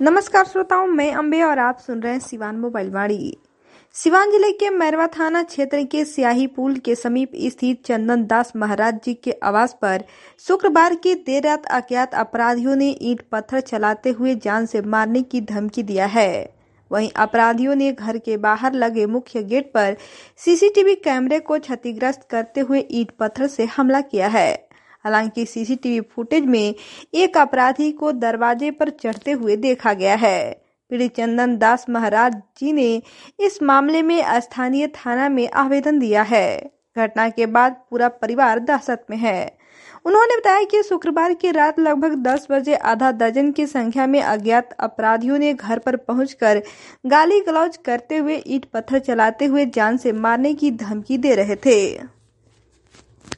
नमस्कार श्रोताओं, मैं अंबे और आप सुन रहे हैं सिवान मोबाइल वाणी। सिवान जिले के मैरवा थाना क्षेत्र के स्याही पुल के समीप स्थित चंदन दास महाराज जी के आवास पर शुक्रवार की देर रात अज्ञात अपराधियों ने ईंट पत्थर चलाते हुए जान से मारने की धमकी दिया है। वहीं अपराधियों ने घर के बाहर लगे मुख्य गेट पर सीसीटीवी कैमरे को क्षतिग्रस्त करते हुए ईंट पत्थर से हमला किया है। हालांकि सीसीटीवी फुटेज में एक अपराधी को दरवाजे पर चढ़ते हुए देखा गया है। पीड़ित चंदन दास महाराज जी ने इस मामले में स्थानीय थाना में आवेदन दिया है। घटना के बाद पूरा परिवार दहशत में है। उन्होंने बताया कि शुक्रवार की रात लगभग 10 बजे आधा दर्जन की संख्या में अज्ञात अपराधियों ने घर पर पहुंचकर गाली गलौज करते हुए ईंट पत्थर चलाते हुए जान से मारने की धमकी दे रहे थे।